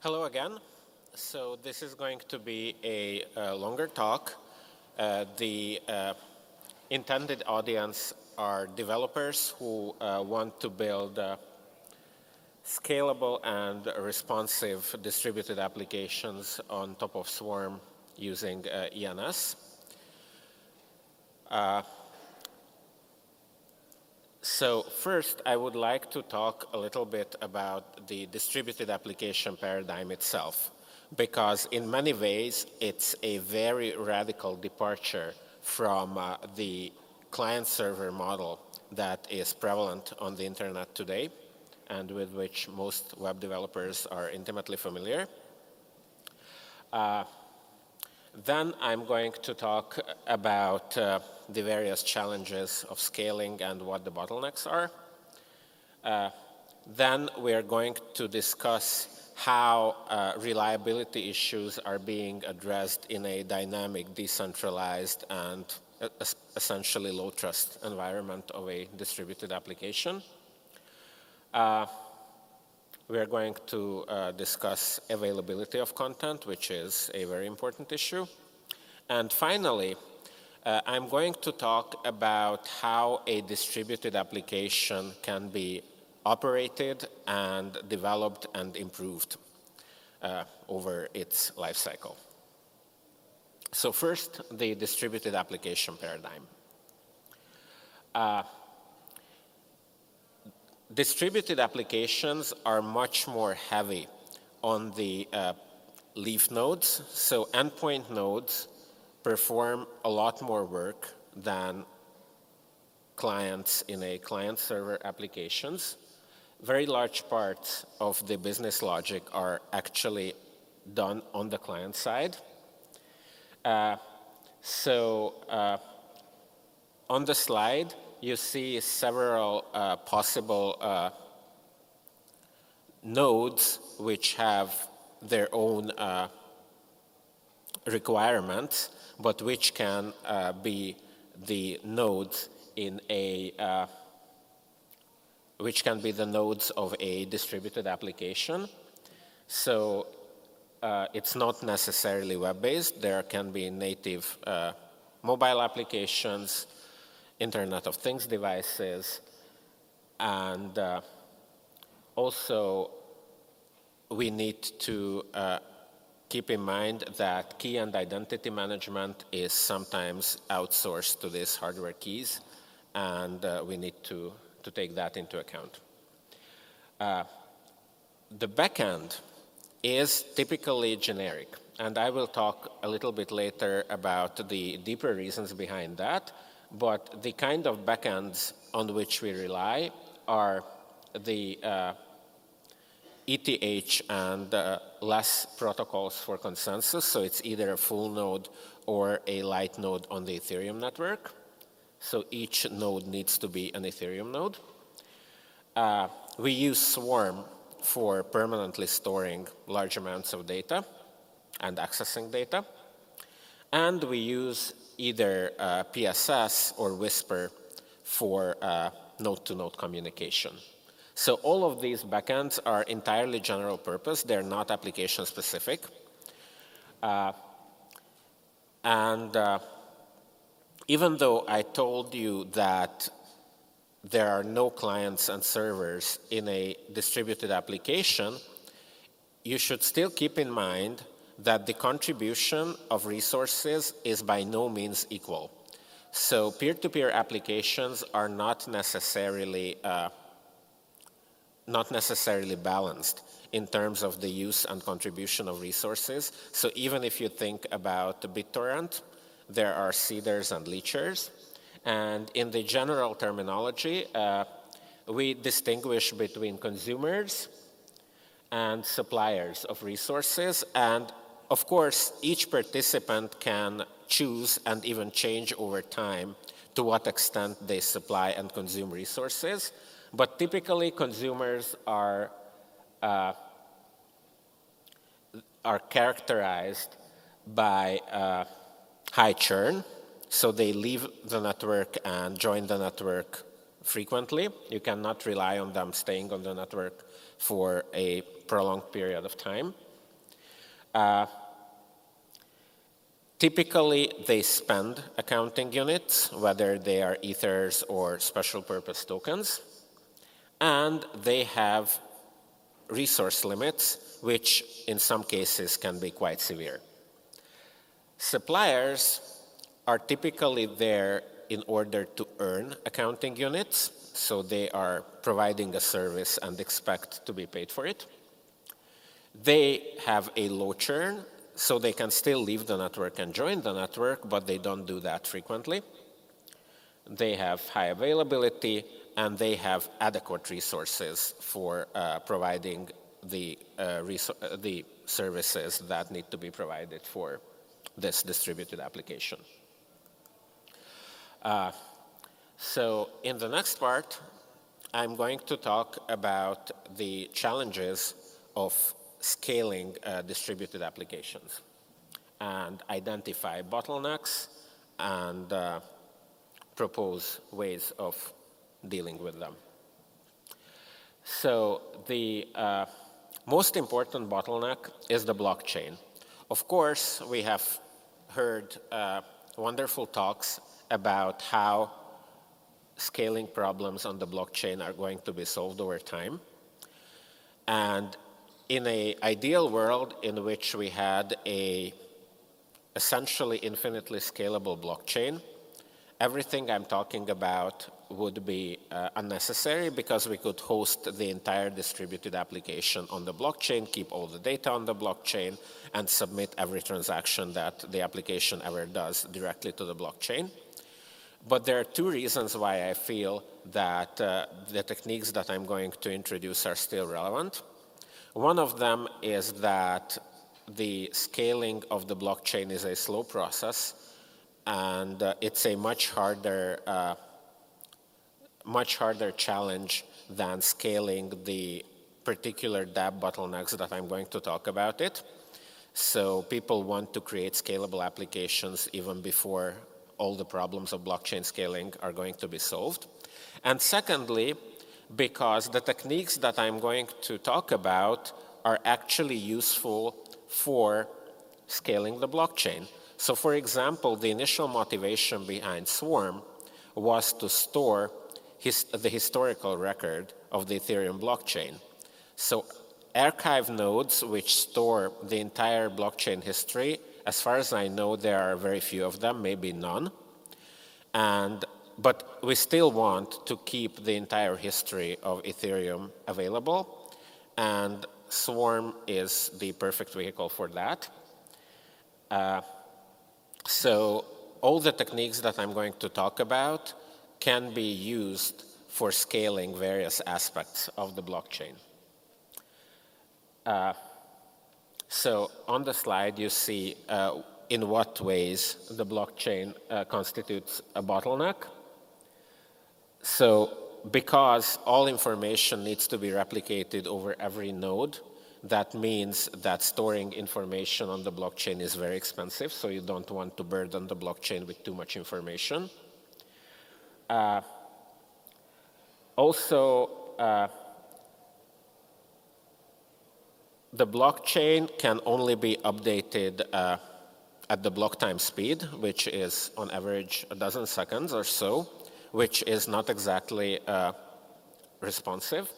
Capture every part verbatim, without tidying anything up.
Hello again. So this is going to be a, a longer talk. Uh, the uh, intended audience are developers who uh, want to build uh, scalable and responsive distributed applications on top of Swarm using uh, E N S. Uh, So first, I would like to talk a little bit about the distributed application paradigm itself, because in many ways, it's a very radical departure from uh, the client-server model that is prevalent on the internet today and with which most web developers are intimately familiar. Uh, Then I'm going to talk about uh, the various challenges of scaling and what the bottlenecks are. Uh, then we are going to discuss how uh, reliability issues are being addressed in a dynamic, decentralized, and uh, essentially low-trust environment of a distributed application. Uh, We are going to uh, discuss availability of content, which is a very important issue. And finally, uh, I'm going to talk about how a distributed application can be operated and developed and improved uh, over its life cycle. So first, the distributed application paradigm. Uh, Distributed applications are much more heavy on the uh, leaf nodes. So endpoint nodes perform a lot more work than clients in a client-server applications. Very large parts of the business logic are actually done on the client side. Uh, so uh, on the slide, you see several uh, possible uh, nodes which have their own uh, requirements, but which can uh, be the nodes in a uh, which can be the nodes of a distributed application. So uh, it's not necessarily web-based. There can be native uh, mobile applications, Internet of Things devices, and uh, also we need to uh, keep in mind that key and identity management is sometimes outsourced to these hardware keys, and uh, we need to, to take that into account. Uh, the backend is typically generic, and I will talk a little bit later about the deeper reasons behind that. But the kind of backends on which we rely are the uh, E T H and uh, less protocols for consensus. So it's either a full node or a light node on the Ethereum network. So each node needs to be an Ethereum node. Uh, we use Swarm for permanently storing large amounts of data and accessing data. And we use either uh, P S S or Whisper for uh, node-to-node communication. So all of these backends are entirely general purpose. They're not application specific. Uh, and uh, even though I told you that there are no clients and servers in a distributed application, you should still keep in mind that the contribution of resources is by no means equal. So peer-to-peer applications are not necessarily uh, not necessarily balanced in terms of the use and contribution of resources. So even if you think about BitTorrent, there are seeders and leechers. And in the general terminology, uh, we distinguish between consumers and suppliers of resources. And of course, each participant can choose and even change over time to what extent they supply and consume resources. But typically, consumers are, uh, are characterized by uh, high churn. So they leave the network and join the network frequently. You cannot rely on them staying on the network for a prolonged period of time. Uh, typically, they spend accounting units, whether they are ethers or special purpose tokens, and they have resource limits, which in some cases can be quite severe. Suppliers are typically there in order to earn accounting units, so they are providing a service and expect to be paid for it. They have a low churn, so they can still leave the network and join the network, but they don't do that frequently. They have high availability, and they have adequate resources for uh, providing the, uh, reso- the services that need to be provided for this distributed application. Uh, so in the next part, I'm going to talk about the challenges of scaling uh, distributed applications and identify bottlenecks and uh, propose ways of dealing with them. So the uh, most important bottleneck is the blockchain. Of course, we have heard uh, wonderful talks about how scaling problems on the blockchain are going to be solved over time. And in an ideal world in which we had a essentially infinitely scalable blockchain, everything I'm talking about would be uh, unnecessary because we could host the entire distributed application on the blockchain, keep all the data on the blockchain, and submit every transaction that the application ever does directly to the blockchain. But there are two reasons why I feel that uh, the techniques that I'm going to introduce are still relevant. One of them is that the scaling of the blockchain is a slow process, and uh, it's a much harder, uh, much harder challenge than scaling the particular dApp bottlenecks that I'm going to talk about it. So people want to create scalable applications even before all the problems of blockchain scaling are going to be solved. And secondly, because the techniques that I'm going to talk about are actually useful for scaling the blockchain. So for example, the initial motivation behind Swarm was to store his, the historical record of the Ethereum blockchain. So archive nodes which store the entire blockchain history, as far as I know, there are very few of them, maybe none. And, but we still want to keep the entire history of Ethereum available, and Swarm is the perfect vehicle for that. Uh, so all the techniques that I'm going to talk about can be used for scaling various aspects of the blockchain. Uh, so on the slide, you see uh, in what ways the blockchain uh, constitutes a bottleneck. So because all information needs to be replicated over every node, that means that storing information on the blockchain is very expensive, so you don't want to burden the blockchain with too much information. Uh, also, uh, the blockchain can only be updated uh, at the block time speed, which is on average a dozen seconds or so, which is not exactly uh, responsive.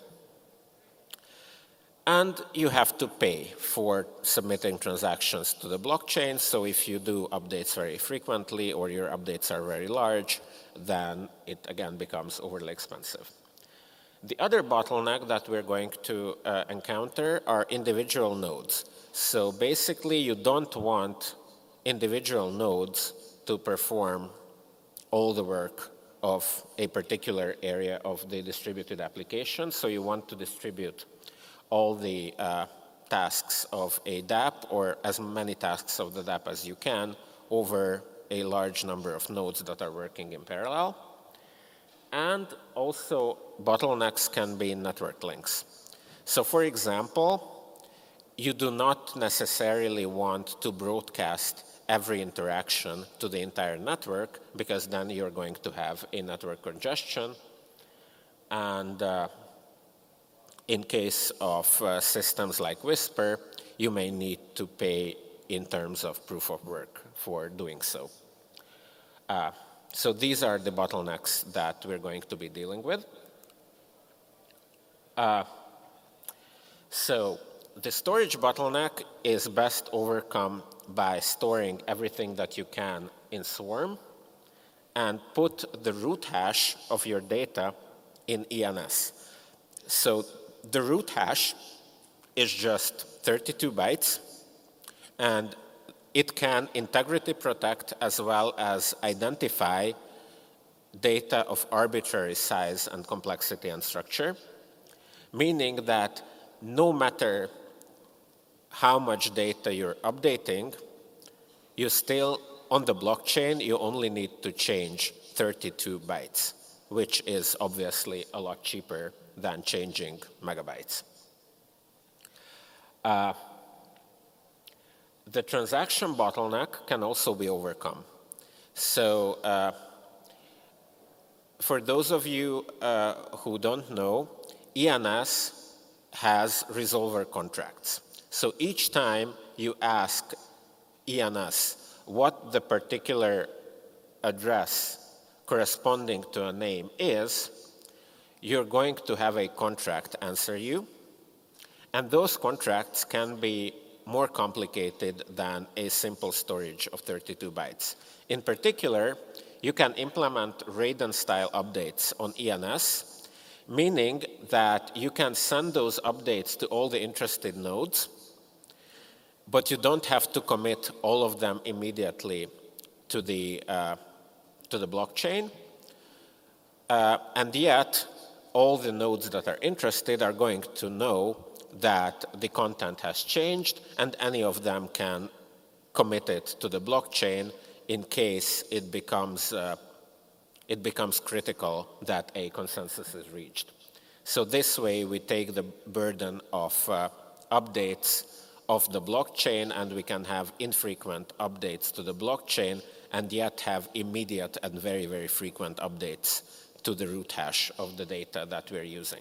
And you have to pay for submitting transactions to the blockchain. So if you do updates very frequently or your updates are very large, then it again becomes overly expensive. The other bottleneck that we're going to uh, encounter are individual nodes. So basically, you don't want individual nodes to perform all the work of a particular area of the distributed application. So you want to distribute all the uh, tasks of a dApp, or as many tasks of the dApp as you can, over a large number of nodes that are working in parallel. And also, bottlenecks can be network links. So for example, you do not necessarily want to broadcast every interaction to the entire network, because then you're going to have a network congestion. And uh, in case of uh, systems like Whisper, you may need to pay in terms of proof of work for doing so. Uh, so these are the bottlenecks that we're going to be dealing with. Uh, so the storage bottleneck is best overcome by storing everything that you can in Swarm and put the root hash of your data in E N S. So the root hash is just thirty-two bytes, and it can integrity protect as well as identify data of arbitrary size and complexity and structure, meaning that no matter how much data you're updating, you still, on the blockchain, you only need to change thirty-two bytes, which is obviously a lot cheaper than changing megabytes. Uh, the transaction bottleneck can also be overcome. So uh, for those of you uh, who don't know, E N S has resolver contracts. So each time you ask E N S what the particular address corresponding to a name is, you're going to have a contract answer you. And those contracts can be more complicated than a simple storage of thirty-two bytes. In particular, you can implement Raiden-style updates on E N S, meaning that you can send those updates to all the interested nodes, but you don't have to commit all of them immediately to the, uh, to the blockchain. Uh, and yet, all the nodes that are interested are going to know that the content has changed, and any of them can commit it to the blockchain in case it becomes, uh, it becomes critical that a consensus is reached. So this way, we take the burden of uh, updates of the blockchain, and we can have infrequent updates to the blockchain, and yet have immediate and very, very frequent updates to the root hash of the data that we're using.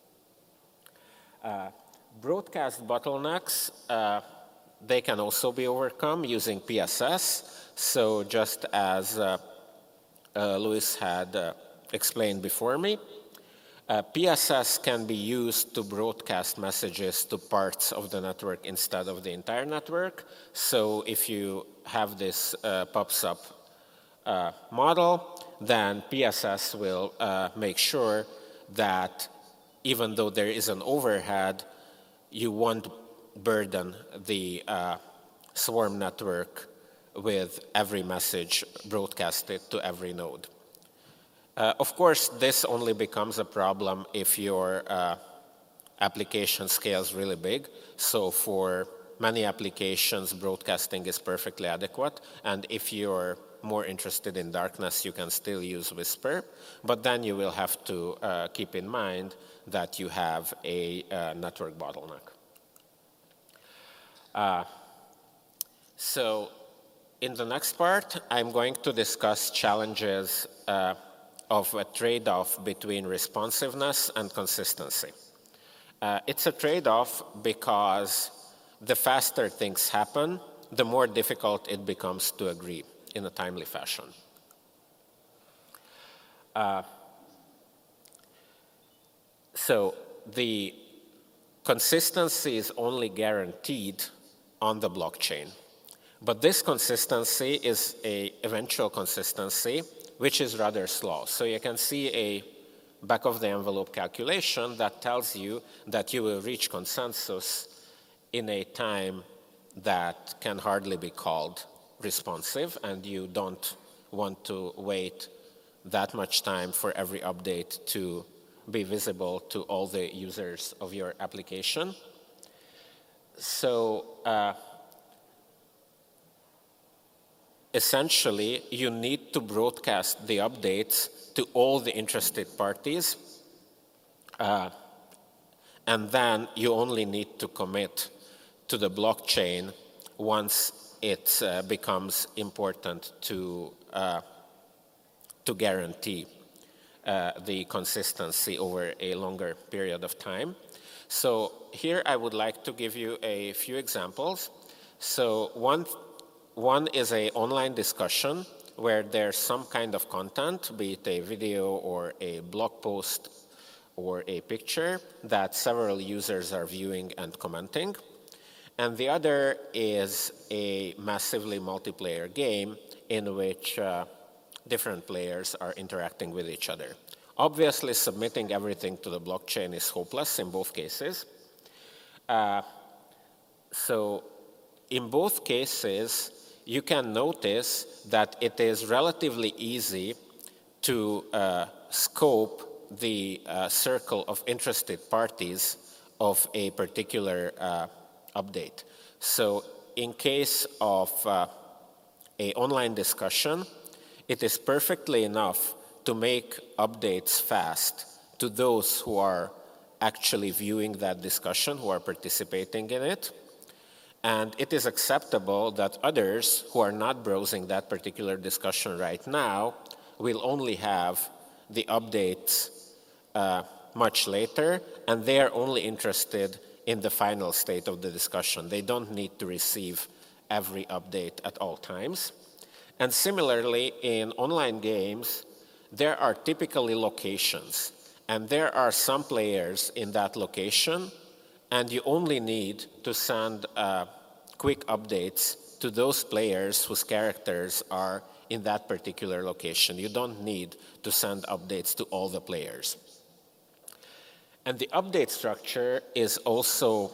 Uh, broadcast bottlenecks, uh, they can also be overcome using P S S. So just as uh, uh, Luis had uh, explained before me, uh, P S S can be used to broadcast messages to parts of the network instead of the entire network. So if you have this uh, pops up uh, model, then P S S will uh, make sure that even though there is an overhead, you won't burden the uh, Swarm network with every message broadcasted to every node. Uh, of course, this only becomes a problem if your uh, application scales really big. So for many applications, broadcasting is perfectly adequate. And if you're more interested in darkness, you can still use Whisper. But then you will have to uh, keep in mind that you have a uh, network bottleneck. Uh, so in the next part, I'm going to discuss challenges uh, of a trade-off between responsiveness and consistency. Uh, it's a trade-off because the faster things happen, the more difficult it becomes to agree in a timely fashion. Uh, so the consistency is only guaranteed on the blockchain. But this consistency is an eventual consistency, which is rather slow. So you can see a back-of-the-envelope calculation that tells you that you will reach consensus in a time that can hardly be called responsive, and you don't want to wait that much time for every update to be visible to all the users of your application. So uh, essentially, you need to broadcast the updates to all the interested parties, uh, and then you only need to commit to the blockchain once it uh, becomes important to, uh, to guarantee uh, the consistency over a longer period of time. So here I would like to give you a few examples. So one, one is an online discussion where there's some kind of content, be it a video or a blog post or a picture that several users are viewing and commenting. And the other is a massively multiplayer game in which uh, different players are interacting with each other. Obviously, submitting everything to the blockchain is hopeless in both cases. Uh, so in both cases, you can notice that it is relatively easy to uh, scope the uh, circle of interested parties of a particular uh, update. So in case of uh, an online discussion, it is perfectly enough to make updates fast to those who are actually viewing that discussion, who are participating in it. And it is acceptable that others who are not browsing that particular discussion right now will only have the updates uh, much later, and they are only interested in the final state of the discussion. They don't need to receive every update at all times. And similarly, in online games, there are typically locations, and there are some players in that location, and you only need to send uh, quick updates to those players whose characters are in that particular location. You don't need to send updates to all the players. And the update structure is also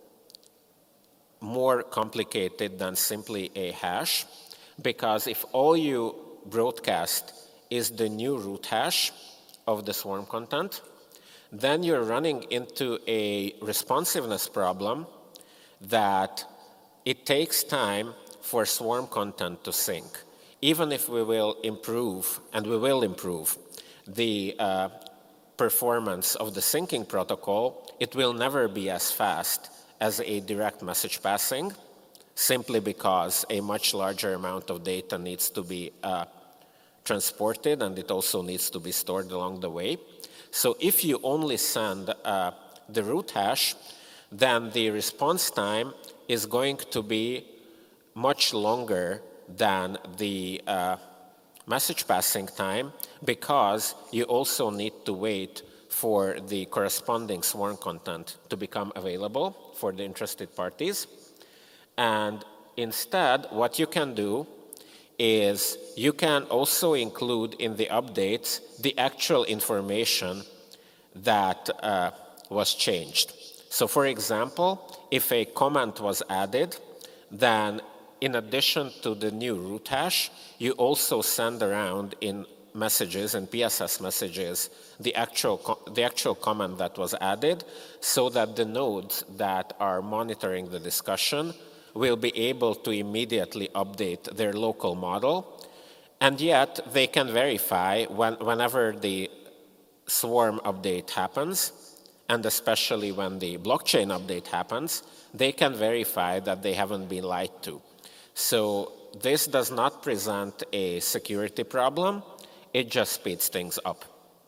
more complicated than simply a hash, because if all you broadcast is the new root hash of the swarm content, then you're running into a responsiveness problem that it takes time for swarm content to sync. Even if we will improve, and we will improve, the uh, performance of the syncing protocol, it will never be as fast as a direct message passing, simply because a much larger amount of data needs to be uh, transported, and it also needs to be stored along the way. So if you only send uh, the root hash, then the response time is going to be much longer than the uh, message passing time, because you also need to wait for the corresponding swarm content to become available for the interested parties. And instead, what you can do is you can also include in the updates the actual information that uh, was changed. So for example, if a comment was added, then in addition to the new root hash, you also send around in messages and P S S messages the actual, the actual comment that was added, so that the nodes that are monitoring the discussion will be able to immediately update their local model, and yet they can verify when, whenever the swarm update happens, and especially when the blockchain update happens, they can verify that they haven't been lied to. So this does not present a security problem, it just speeds things up.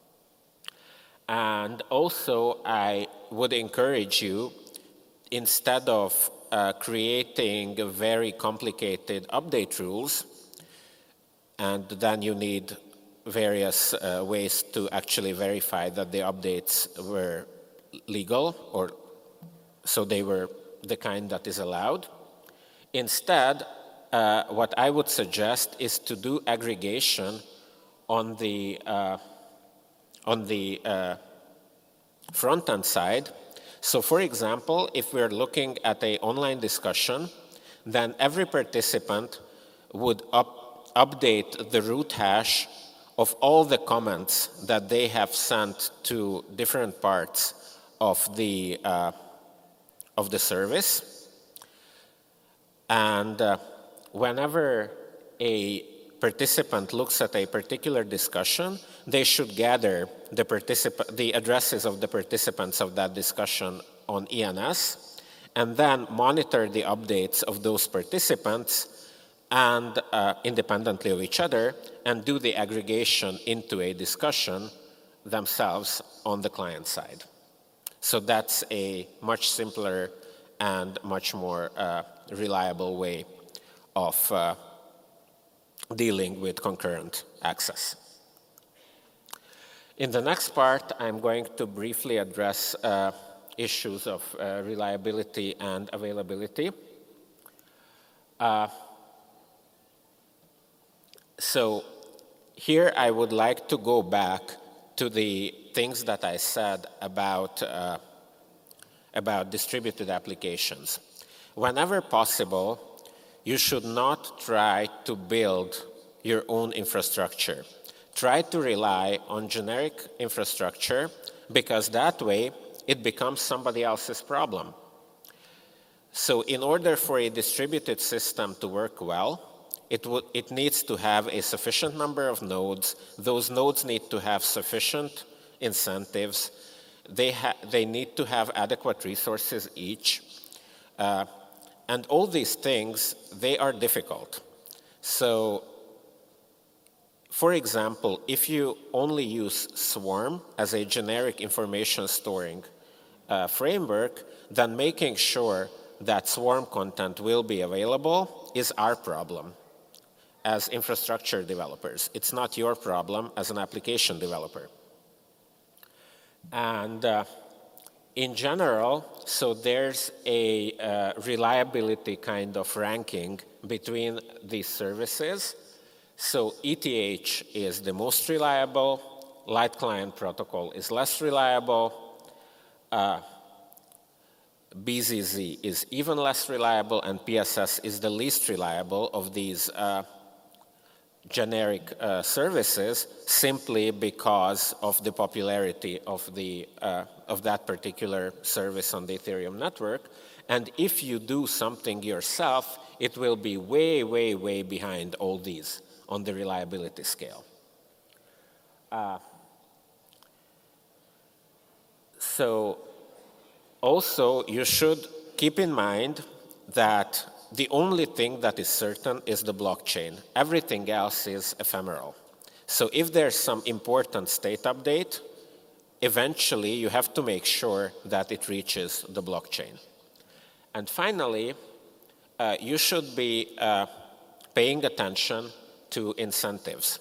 And also, I would encourage you, instead of uh, creating very complicated update rules, and then you need various uh, ways to actually verify that the updates were legal, or so they were the kind that is allowed. Instead, uh, what I would suggest is to do aggregation on the uh, on the uh, front-end side. So for example, if we're looking at an online discussion, then every participant would up, update the root hash of all the comments that they have sent to different parts of the, uh, of the service. And uh, whenever a participant looks at a particular discussion, they should gather the, particip- the addresses of the participants of that discussion on E N S, and then monitor the updates of those participants and uh, independently of each other, and do the aggregation into a discussion themselves on the client side. So that's a much simpler and much more uh, reliable way of uh, dealing with concurrent access. In the next part, I'm going to briefly address uh, issues of uh, reliability and availability. Uh, so here I would like to go back to the things that I said about, uh, about distributed applications. Whenever possible, you should not try to build your own infrastructure. Try to rely on generic infrastructure, because that way it becomes somebody else's problem. So in order for a distributed system to work well, it, would, it needs to have a sufficient number of nodes. Those nodes need to have sufficient incentives. They, ha they need to have adequate resources each. Uh, and all these things, they are difficult. So for example, if you only use Swarm as a generic information storing uh, framework, then making sure that Swarm content will be available is our problem as infrastructure developers. It's not your problem as an application developer. And uh, in general, so there's a uh, reliability kind of ranking between these services. So E T H is the most reliable, Light Client Protocol is less reliable, uh, B Z Z is even less reliable, and P S S is the least reliable of these uh, generic uh, services, simply because of the popularity of, the, uh, of that particular service on the Ethereum network. And if you do something yourself, it will be way, way, way behind all these on the reliability scale. Uh, so also you should keep in mind that the only thing that is certain is the blockchain. Everything else is ephemeral. So if there's some important state update, eventually you have to make sure that it reaches the blockchain. And finally, uh, you should be uh, paying attention to incentives.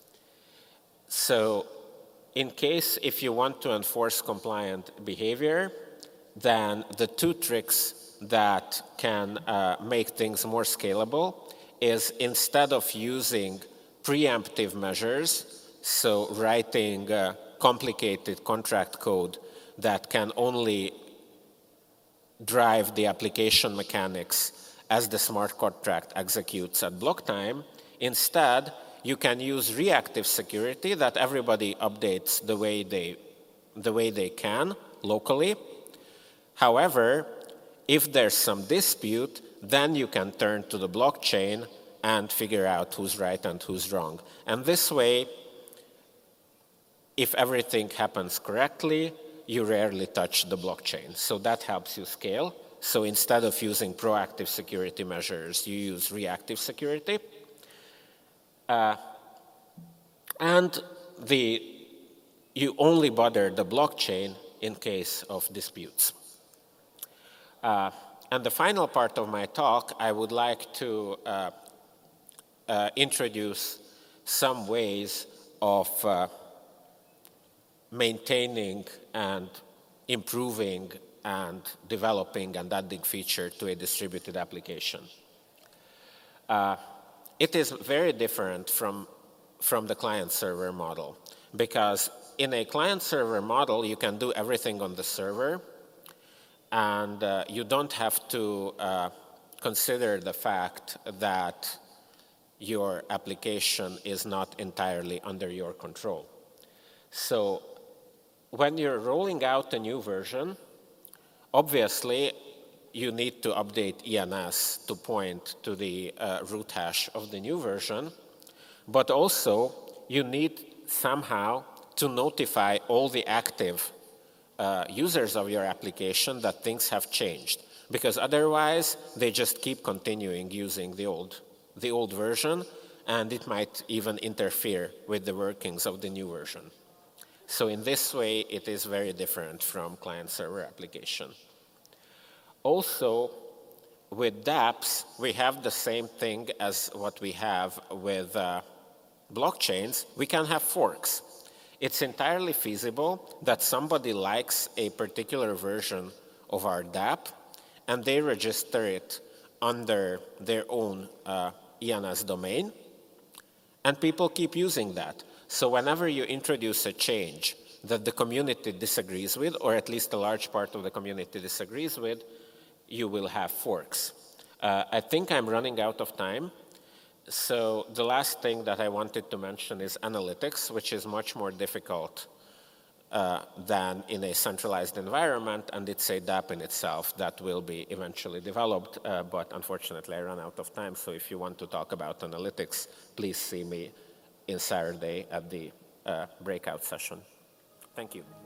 So in case if you want to enforce compliant behavior, then the two tricks that can uh, make things more scalable is, instead of using preemptive measures, so writing uh, complicated contract code that can only drive the application mechanics as the smart contract executes at block time, instead you can use reactive security that everybody updates the way they, the way they can locally. However, if there's some dispute, then you can turn to the blockchain and figure out who's right and who's wrong. And this way, if everything happens correctly, you rarely touch the blockchain. So that helps you scale. So instead of using proactive security measures, you use reactive security. Uh, and the, you only bother the blockchain in case of disputes. Uh, and the final part of my talk, I would like to uh, uh, introduce some ways of uh, maintaining and improving and developing and adding feature to a distributed application. Uh, it is very different from, from the client-server model, because in a client-server model, you can do everything on the server, and uh, you don't have to uh, consider the fact that your application is not entirely under your control. So when you're rolling out a new version, obviously you need to update E N S to point to the uh, root hash of the new version, but also you need somehow to notify all the active uh, users of your application that things have changed, because otherwise they just keep continuing using the old, the old version, and it might even interfere with the workings of the new version. So in this way, it is very different from client-server application. Also, with dApps, we have the same thing as what we have with uh, blockchains. We can have forks. It's entirely feasible that somebody likes a particular version of our dApp, and they register it under their own uh, E N S domain, and people keep using that. So whenever you introduce a change that the community disagrees with, or at least a large part of the community disagrees with, you will have forks. Uh, I think I'm running out of time. So the last thing that I wanted to mention is analytics, which is much more difficult uh, than in a centralized environment, and it's a dApp in itself that will be eventually developed, uh, but unfortunately I ran out of time, so if you want to talk about analytics, please see me in Saturday at the uh, breakout session. Thank you.